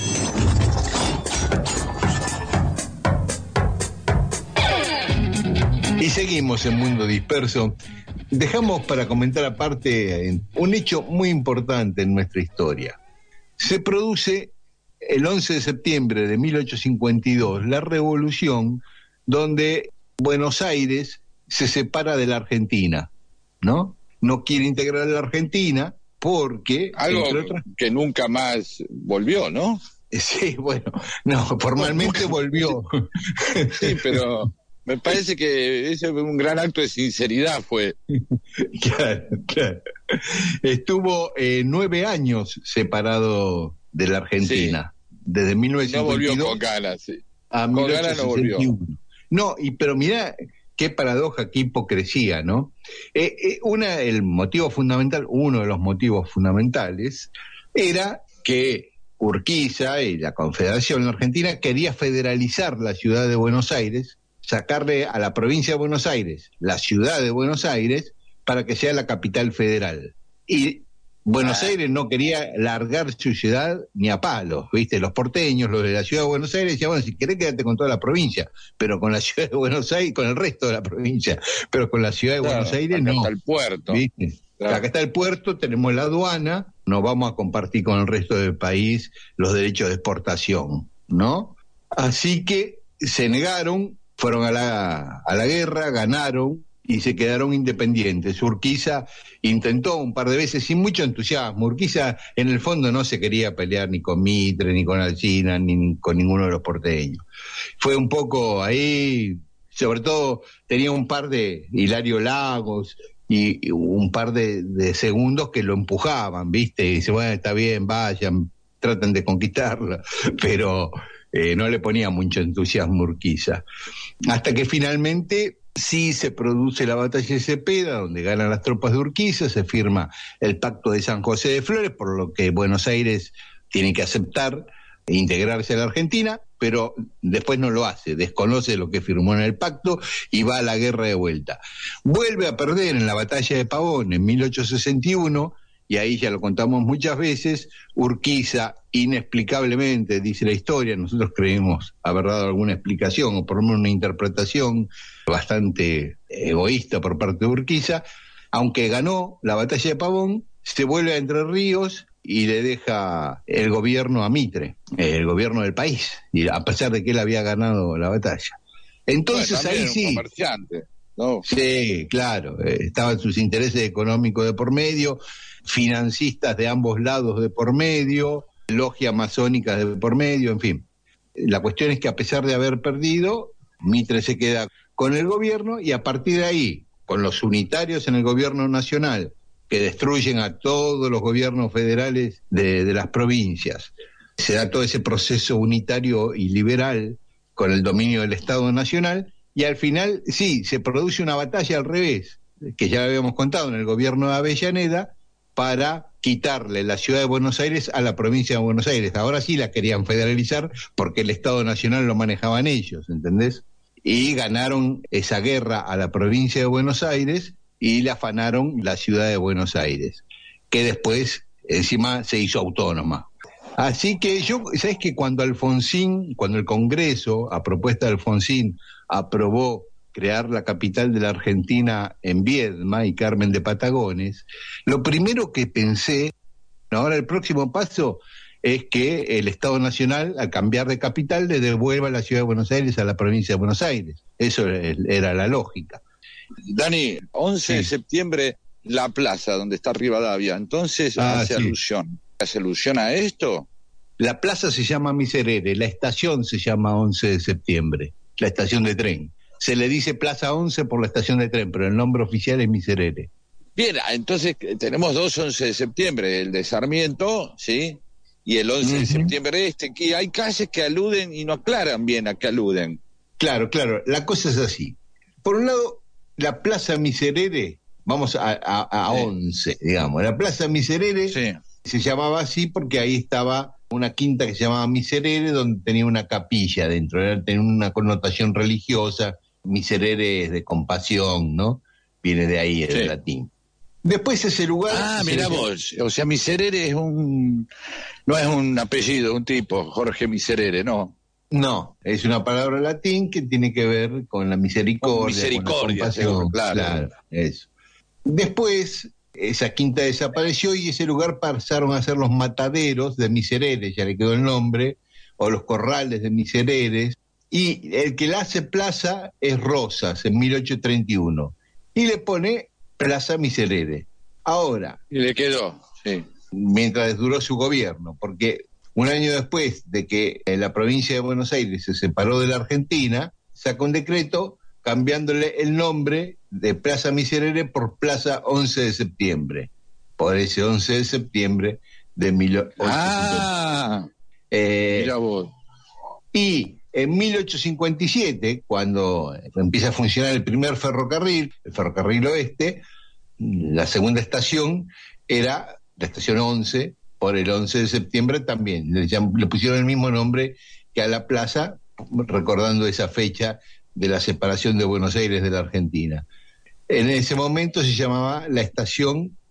Y seguimos en Mundo Disperso. Dejamos para comentar aparte un hecho muy importante en nuestra historia. Se produce el 11 de septiembre de 1852 la revolución donde Buenos Aires se separa de la Argentina, ¿no? No quiere integrar a la Argentina porque... Algo que nunca más volvió, ¿no? Sí, bueno, no, formalmente volvió. Sí, pero... Me parece que ese fue un gran acto de sinceridad, fue. Claro. Estuvo 9 años separado de la Argentina, sí. Desde 1952. No volvió con ganas, sí. A con 1861. ganas no volvió. No, pero mirá qué paradoja, qué hipocresía, ¿no? Uno de los motivos fundamentales era que Urquiza y la Confederación Argentina quería federalizar la ciudad de Buenos Aires, sacarle a la provincia de Buenos Aires la ciudad de Buenos Aires para que sea la capital federal. Y Buenos Aires no quería largar su ciudad ni a palos, ¿viste? Los porteños, los de la ciudad de Buenos Aires decían, bueno, si querés quédate con toda la provincia, pero con la ciudad de Buenos Aires, con el resto de la provincia, pero con la ciudad de Buenos Aires acá no. está el puerto. ¿Viste? Claro. Acá está el puerto, tenemos la aduana, no vamos a compartir con el resto del país los derechos de exportación, ¿no? Así que se negaron, fueron a la guerra, ganaron, y se quedaron independientes. Urquiza intentó un par de veces sin mucho entusiasmo. Urquiza en el fondo no se quería pelear ni con Mitre, ni con Alsina, ni con ninguno de los porteños. Fue un poco ahí, sobre todo tenía un par de Hilario Lagos y un par de segundos que lo empujaban, ¿viste? Y dice, bueno, está bien, vayan, traten de conquistarla, pero no le ponía mucho entusiasmo Urquiza. Hasta que finalmente sí se produce la batalla de Cepeda, donde ganan las tropas de Urquiza, se firma el Pacto de San José de Flores, por lo que Buenos Aires tiene que aceptar e integrarse a la Argentina, pero después no lo hace, desconoce lo que firmó en el pacto y va a la guerra de vuelta. Vuelve a perder en la batalla de Pavón en 1861, y ahí ya lo contamos muchas veces. Urquiza, inexplicablemente, dice la historia, nosotros creemos haber dado alguna explicación, o por lo menos una interpretación bastante egoísta por parte de Urquiza, aunque ganó la batalla de Pavón, se vuelve a Entre Ríos y le deja el gobierno a Mitre, el gobierno del país, y a pesar de que él había ganado la batalla. Entonces bueno, ahí sí. Un comerciante, ¿no? Sí, claro, estaban sus intereses económicos de por medio, financistas de ambos lados de por medio, logias masónicas de por medio, en fin. La cuestión es que a pesar de haber perdido, Mitre se queda con el gobierno y a partir de ahí, con los unitarios en el gobierno nacional, que destruyen a todos los gobiernos federales de las provincias, se da todo ese proceso unitario y liberal con el dominio del Estado Nacional, y al final, sí, se produce una batalla al revés, que ya habíamos contado en el gobierno de Avellaneda, para quitarle la ciudad de Buenos Aires a la provincia de Buenos Aires. Ahora sí la querían federalizar porque el Estado Nacional lo manejaban ellos, ¿entendés? Y ganaron esa guerra a la provincia de Buenos Aires y le afanaron la ciudad de Buenos Aires, que después encima se hizo autónoma. Así que ¿sabes que cuando el Congreso, a propuesta de Alfonsín, aprobó crear la capital de la Argentina en Viedma y Carmen de Patagones, lo primero que pensé, ahora el próximo paso es que el Estado Nacional, al cambiar de capital, le devuelva la ciudad de Buenos Aires a la provincia de Buenos Aires. Eso era la lógica. Dani, 11 de septiembre, la plaza donde está Rivadavia, entonces hace alusión a esto. La plaza se llama Miserere, la estación se llama 11 de septiembre, la estación de tren. Se le dice Plaza 11 por la estación de tren, pero el nombre oficial es Miserere. Bien, entonces tenemos dos 11 de septiembre, el de Sarmiento, ¿sí? Y el 11 de septiembre que hay calles que aluden y no aclaran bien a qué aluden. Claro, la cosa es así. Por un lado, la Plaza Miserere, vamos a 11, digamos. La Plaza Miserere se llamaba así porque ahí estaba una quinta que se llamaba Miserere, donde tenía una capilla dentro, tenía una connotación religiosa. Miserere es de compasión, ¿no? Viene de ahí el latín. Después ese lugar... mirá vos, o sea, Miserere no es un apellido, un tipo, Jorge Miserere, ¿no? No, es una palabra latín que tiene que ver con la misericordia, con la compasión, claro, eso. Después, esa quinta desapareció y ese lugar pasaron a ser los mataderos de Miserere, ya le quedó el nombre, o los corrales de Miserere, y el que la hace plaza es Rosas, en 1831, y le pone Plaza Miserere. Ahora... Y le quedó, sí. Mientras duró su gobierno, porque un año después de que la provincia de Buenos Aires se separó de la Argentina, sacó un decreto cambiándole el nombre de Plaza Miserere por Plaza 11 de septiembre, por ese 11 de septiembre de 1850. Mira vos. Y en 1857, cuando empieza a funcionar el primer ferrocarril, el ferrocarril oeste, la segunda estación era la estación 11, por el 11 de septiembre también. Le pusieron el mismo nombre que a la plaza, recordando esa fecha de la separación de Buenos Aires de la Argentina. En ese momento se llamaba la estación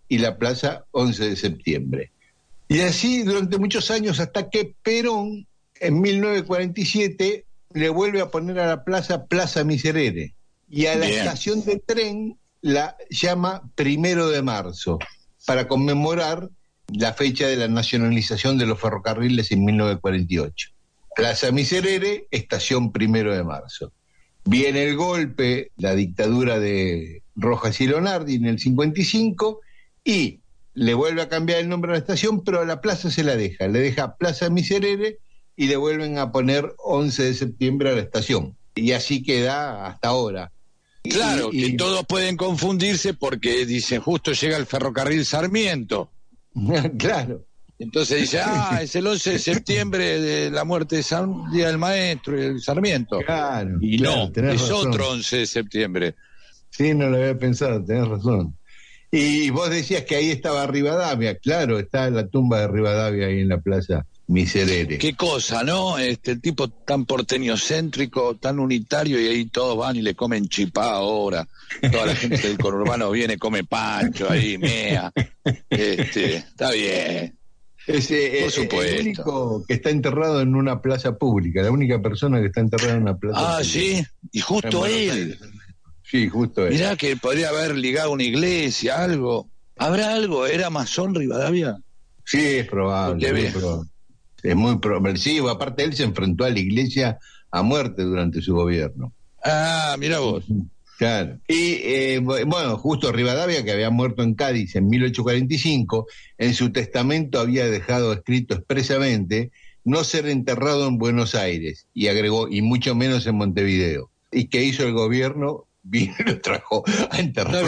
y la Plaza 11 de Septiembre. Y así durante muchos años, hasta que Perón, en 1947, le vuelve a poner a la Plaza Miserere, y a la estación de tren la llama 1 de marzo, para conmemorar la fecha de la nacionalización de los ferrocarriles en 1948. Plaza Miserere, estación 1 de marzo. Viene el golpe, la dictadura de Rojas y Leonardi en el 55, y le vuelve a cambiar el nombre a la estación, pero a la plaza se la deja. Le deja Plaza Miserere y le vuelven a poner 11 de septiembre a la estación. Y así queda hasta ahora. Claro, que todos pueden confundirse porque dicen, justo llega el ferrocarril Sarmiento. Claro. Entonces dice, es el 11 de septiembre de la muerte de Día del Maestro, el Sarmiento. Claro. Y claro, no, es razón. otro 11 de septiembre. Sí, no lo había pensado, tenés razón. Y vos decías que ahí estaba Rivadavia, claro, está la tumba de Rivadavia ahí en la Plaza Miserere. Qué cosa, ¿no? El tipo tan porteño-céntrico, tan unitario, y ahí todos van y le comen chipá ahora. Toda la gente del conurbano viene, come pancho ahí, mea. Está bien. Por supuesto. El único que está enterrado en una plaza pública, la única persona que está enterrada en una plaza pública. Sí, y justo él. Sí, justo él. Mirá que podría haber ligado una iglesia, algo. ¿Habrá algo? ¿Era masón Rivadavia? Sí, es probable. Es muy probable. Sí, aparte él se enfrentó a la iglesia a muerte durante su gobierno. Mirá vos. Claro. Y bueno, justo Rivadavia, que había muerto en Cádiz en 1845, en su testamento había dejado escrito expresamente no ser enterrado en Buenos Aires, y agregó, y mucho menos en Montevideo. ¿Y qué hizo el gobierno? Vino y lo trajo a enterrar.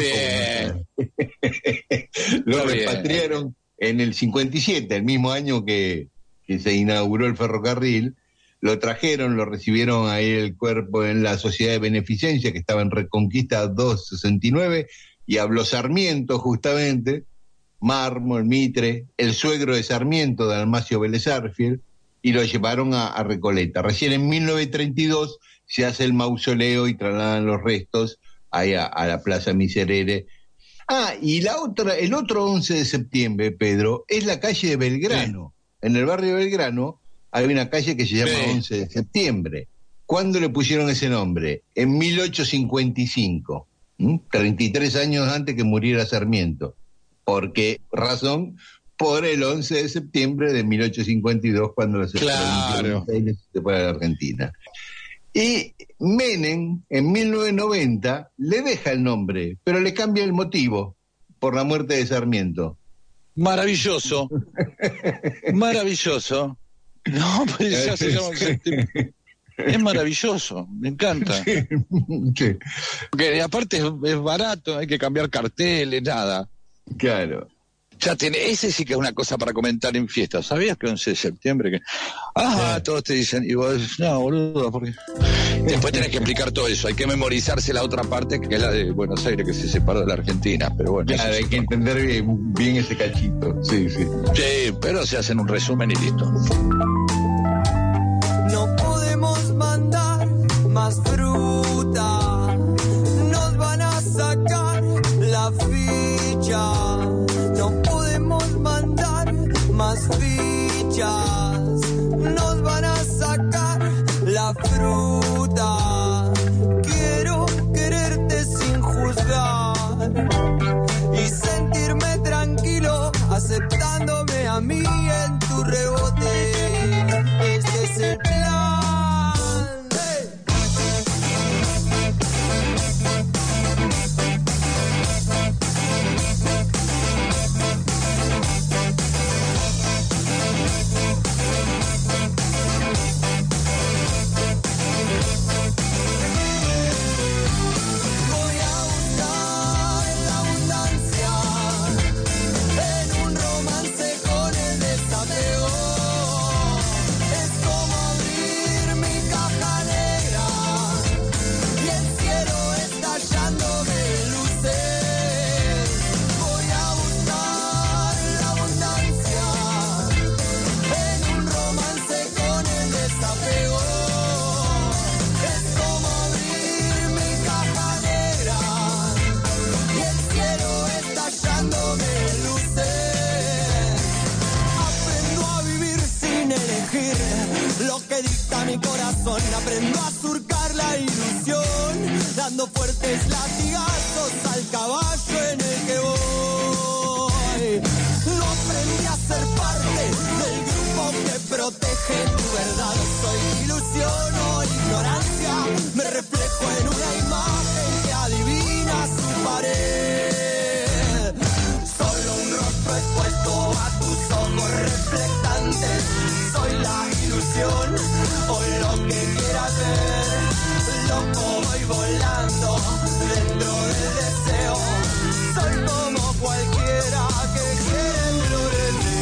Lo repatriaron en el 57, el mismo año que se inauguró el ferrocarril. Lo trajeron, lo recibieron ahí el cuerpo en la Sociedad de Beneficencia, que estaba en Reconquista 269, y habló Sarmiento, justamente, Mármol, Mitre, el suegro de Sarmiento, Dalmacio Vélez Arfiel, y lo llevaron a Recoleta. Recién en 1932 se hace el mausoleo y trasladan los restos ahí a la Plaza Miserere. Y el otro 11 de septiembre, Pedro, es la calle de Belgrano. Sí. En el barrio de Belgrano hay una calle que se llama 11 de septiembre. ¿Cuándo le pusieron ese nombre? En 1855, 33 años antes que muriera Sarmiento. Razón por el 11 de septiembre de 1852, cuando se fue a la Argentina. Y Menem, en 1990, le deja el nombre, pero le cambia el motivo por la muerte de Sarmiento. Maravilloso. Maravilloso. No, pues ya se llama. Es maravilloso, me encanta. Sí. Porque aparte es barato, hay que cambiar carteles, nada. Claro. Ya ese sí que es una cosa para comentar en fiestas. ¿Sabías que 11 de septiembre? Todos te dicen, y vos decís, no, boludo, porque después tenés que explicar todo eso. Hay que memorizarse la otra parte, que es la de Buenos Aires, que se separó de la Argentina. Pero bueno, claro, hay que entender bien ese cachito. Sí. Sí, pero se hacen un resumen y listo. No podemos mandar más fruta, nos van a sacar la ficha. No podemos mandar más fichas, nos van a sacar la fruta. Quiero quererte sin juzgar y sentirme tranquilo aceptándome a mí en tu rebote. está mi corazón. Aprendo a surcar la ilusión, dando fuertes latigazos al caballo en el que voy. Lo aprendí a ser parte del grupo que protege tu verdad. Soy ilusión o ignorancia, me reflejo en una imagen que adivina su pared. Solo un rostro expuesto a tus ojos reflectantes. Soy la ilusión o lo que quieras ver. Loco voy volando dentro del deseo. Soy como cualquiera que quiere florecer.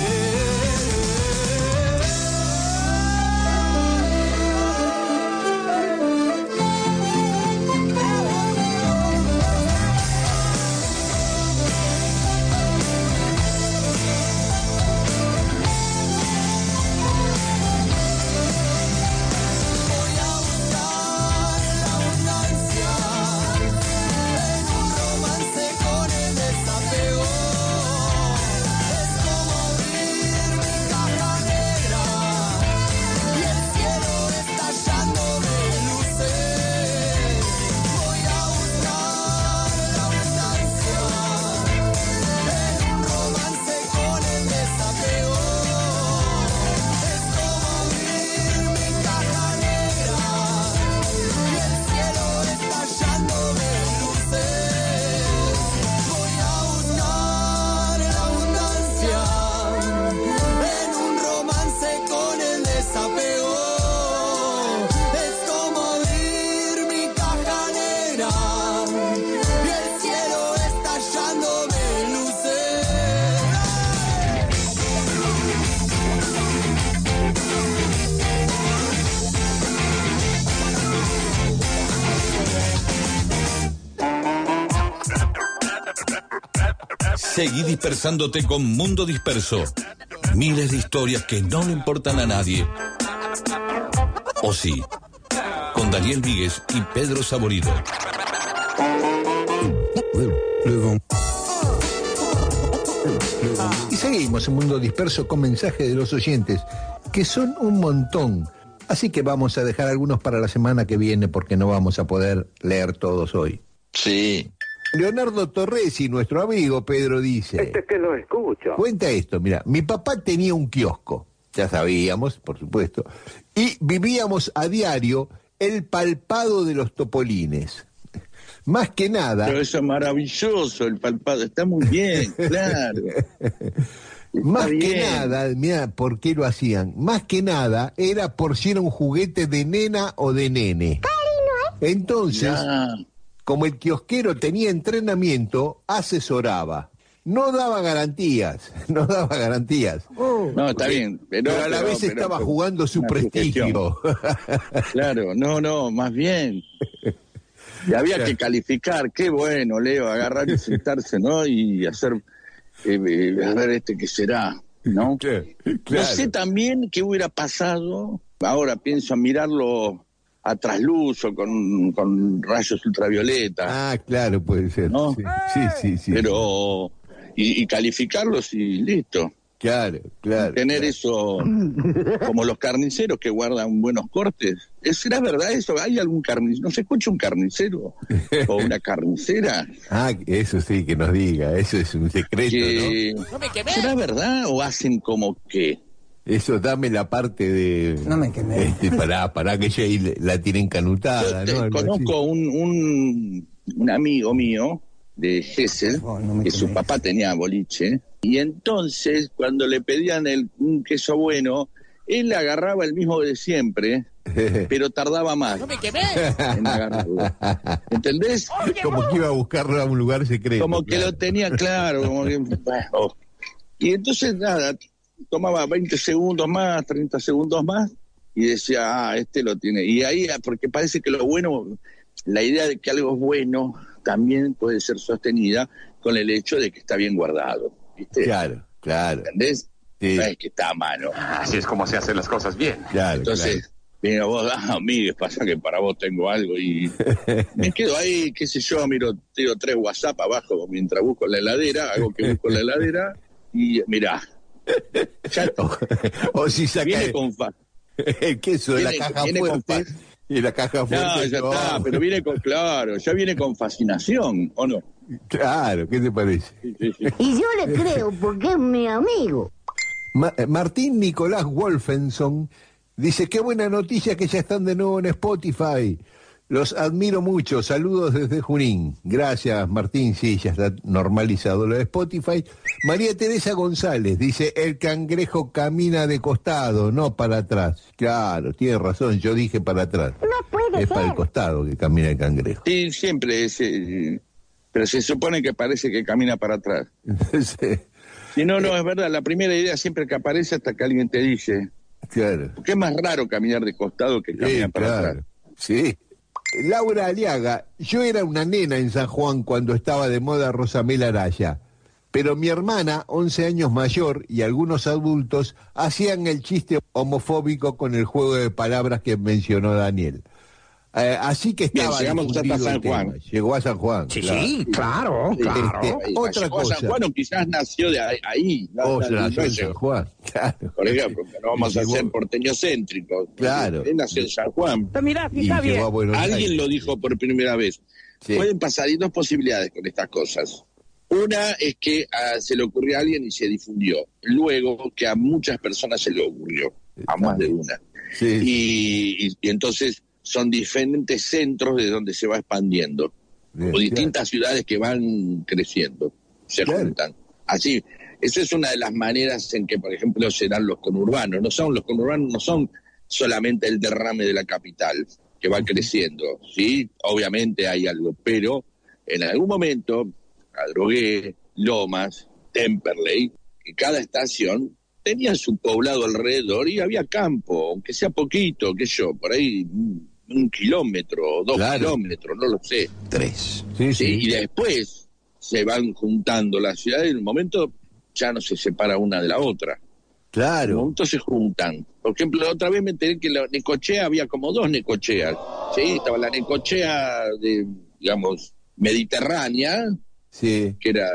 Seguí dispersándote con Mundo Disperso. Miles de historias que no le importan a nadie. O sí, con Daniel Víguez y Pedro Saborido. Y seguimos en Mundo Disperso con mensajes de los oyentes, que son un montón. Así que vamos a dejar algunos para la semana que viene porque no vamos a poder leer todos hoy. Sí. Leonardo Torresi, nuestro amigo Pedro, dice... Este es que lo escucho. Cuenta esto, mira, mi papá tenía un kiosco, ya sabíamos, por supuesto, y vivíamos a diario el palpado de los topolines. Más que nada... Pero eso es maravilloso, el palpado, está muy bien, claro. Más que nada, mira, ¿por qué lo hacían? Más que nada era por si era un juguete de nena o de nene. Entonces... Como el kiosquero tenía entrenamiento, asesoraba. No daba garantías. No, está bien. Pero a la vez estaba jugando su prestigio. Claro, no, más bien. Y había que calificar. Qué bueno, Leo, agarrar y sentarse, ¿no? Y hacer, a ver qué será, ¿no? Claro. No sé también qué hubiera pasado. Ahora pienso en mirarlo a trasluz o con rayos ultravioleta. Ah, claro, puede ser. ¿No? Sí. Pero, y calificarlos y listo. Claro. Tener eso como los carniceros que guardan buenos cortes. ¿Será verdad eso? ¿Hay algún carnicero? ¿No se escucha un carnicero o una carnicera? Ah, eso sí, que nos diga. Eso es un secreto, ¿no? ¿Será verdad o hacen como que? Eso, dame la parte de... No me quemé. Pará que ella ahí la tiene encanutada, ¿no? Conozco un amigo mío de Gesell, que su papá tenía boliche, y entonces cuando le pedían un queso bueno, él agarraba el mismo de siempre, pero tardaba más. ¡No me quemé! En agarrarlo. ¿Entendés? Como que iba a buscarlo a un lugar secreto. Como que lo tenía claro. Como que, y entonces nada, tomaba 20 segundos más, 30 segundos más, y decía, este lo tiene. Y ahí, porque parece que lo bueno, la idea de que algo es bueno también puede ser sostenida con el hecho de que está bien guardado, ¿viste? Claro. ¿Entendés? Sí. No es que está a mano. Así es como se hacen las cosas bien. Claro, entonces, mira vos, Miguel, pasa que para vos tengo algo y me quedo ahí, qué sé yo, tiro 3 WhatsApp abajo mientras busco en la heladera, hago que busco en la heladera y mirá. Ya o si saca El queso de la caja fuerte y la caja fuerte. No, ya está, pero viene ya viene con fascinación, ¿o no? Claro, ¿qué te parece? Sí. Y yo le creo porque es mi amigo. Martín Nicolás Wolfenson dice, qué buena noticia que ya están de nuevo en Spotify. Los admiro mucho, saludos desde Junín. Gracias, Martín, sí, ya está normalizado lo de Spotify. María Teresa González dice, el cangrejo camina de costado, no para atrás. Claro, tiene razón, yo dije para atrás. No puede es ser. para el costado que camina el cangrejo. Sí, siempre es... pero se supone que parece que camina para atrás. Sí. Si no, es verdad, la primera idea siempre que aparece hasta que alguien te dice... Claro. Porque es más raro caminar de costado que caminar para atrás. Sí. Laura Aliaga, yo era una nena en San Juan cuando estaba de moda Rosamel Araya, pero mi hermana, 11 años mayor, y algunos adultos hacían el chiste homofóbico con el juego de palabras que mencionó Daniel. Así que estaba... Bien, llegamos hasta San Juan. Llegó a San Juan. Sí, claro. claro. Otra llegó cosa. a San Juan o quizás nació de ahí. Nació en San Juan, claro. Por ejemplo, no vamos a ser porteños céntricos. Claro. Él nació en San Juan. Mirá, Y llegó a Buenos Alguien Aires. lo dijo por primera vez. Sí. Pueden pasar, hay dos posibilidades con estas cosas. Una es que se le ocurrió a alguien y se difundió. Luego que a muchas personas se le ocurrió, a más de una. Sí. Y entonces son diferentes centros de donde se va expandiendo. Bien, O distintas ciudades que van creciendo, se juntan. Así, esa es una de las maneras en que, por ejemplo, se dan los conurbanos. Los conurbanos no son solamente el derrame de la capital, que va creciendo, ¿sí? Obviamente hay algo, pero en algún momento, Adrogué, Lomas, Temperley, y cada estación tenía su poblado alrededor y había campo, aunque sea poquito, por ahí 1 kilómetro o 2 kilómetros, no lo sé. 3. Sí. Y después se van juntando las ciudades, en un momento ya no se separa una de la otra. Claro. En un momento se juntan. Por ejemplo, la otra vez me enteré que la Necochea había como 2 Necocheas. Sí, estaba la Necochea mediterránea, sí,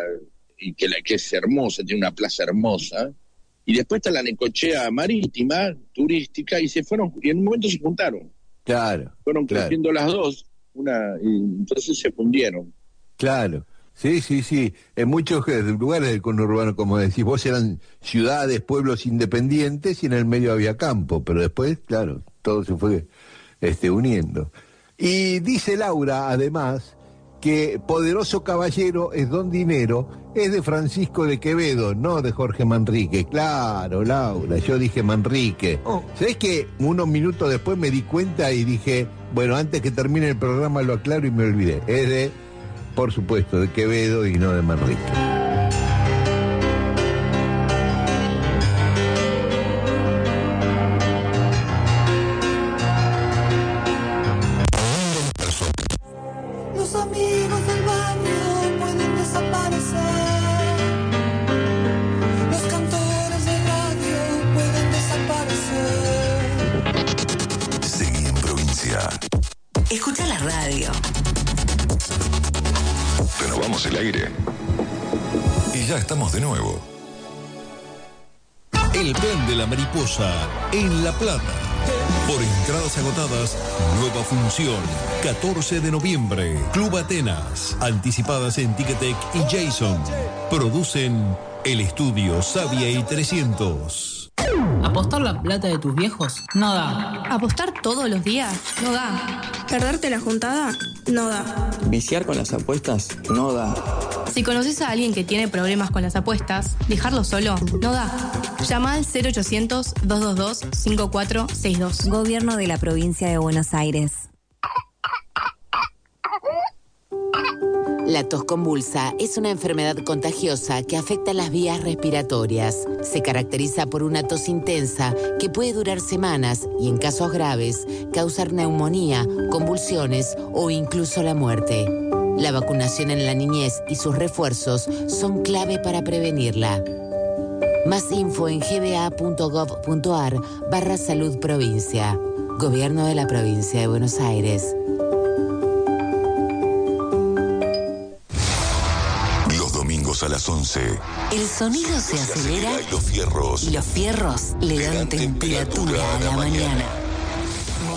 que es hermosa, tiene una plaza hermosa. Y después está la Necochea marítima, turística, y en un momento se juntaron. Claro. Fueron creciendo las dos, y entonces se fundieron. Claro. Sí. En muchos lugares del conurbano, como decís vos, eran ciudades, pueblos independientes y en el medio había campo, pero después, claro, todo se fue uniendo. Y dice Laura, además, que Poderoso Caballero es Don Dinero, es de Francisco de Quevedo, no de Jorge Manrique. Claro, Laura, yo dije Manrique. ¿Sabés que unos minutos después me di cuenta y dije, bueno, antes que termine el programa lo aclaro y me olvidé? Es de, por supuesto, de Quevedo y no de Manrique. Los amigos del barrio pueden desaparecer. Los cantores de radio pueden desaparecer. Seguí en provincia. Escucha la radio. Renovamos el aire. Y ya estamos de nuevo. El tren de la mariposa en La Plata. Por entradas agotadas, nueva función. 14 de noviembre. Club Atenas. Anticipadas en Ticketek y Jason. Producen El Estudio Savia y 300. ¿Apostar la plata de tus viejos? No da. ¿Apostar todos los días? No da. ¿Perderte la juntada? No da. ¿Viciar con las apuestas? No da. Si conoces a alguien que tiene problemas con las apuestas, dejarlo solo no da. Llama al 0800-222-5462. Gobierno de la Provincia de Buenos Aires. La tos convulsa es una enfermedad contagiosa que afecta las vías respiratorias. Se caracteriza por una tos intensa que puede durar semanas y, en casos graves, causar neumonía, convulsiones o incluso la muerte. La vacunación en la niñez y sus refuerzos son clave para prevenirla. Más info en gba.gov.ar/salud provincia. Gobierno de la Provincia de Buenos Aires. sábados a las 11. El sonido se acelera Y los fierros le dan temperatura a la mañana.